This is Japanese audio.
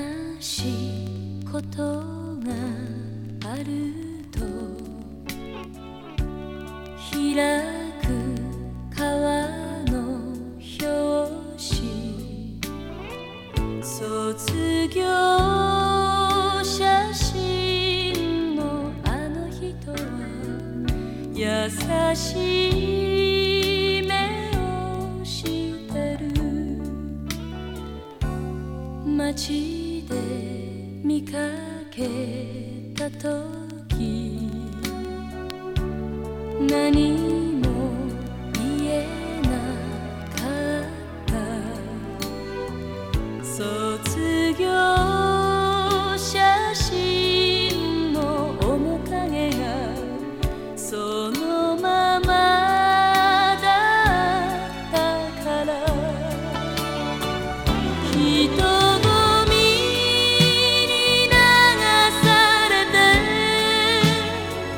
しいことがあると開く川の表紙卒業写真のあの人は優しい目をしてる街で見かけたとき何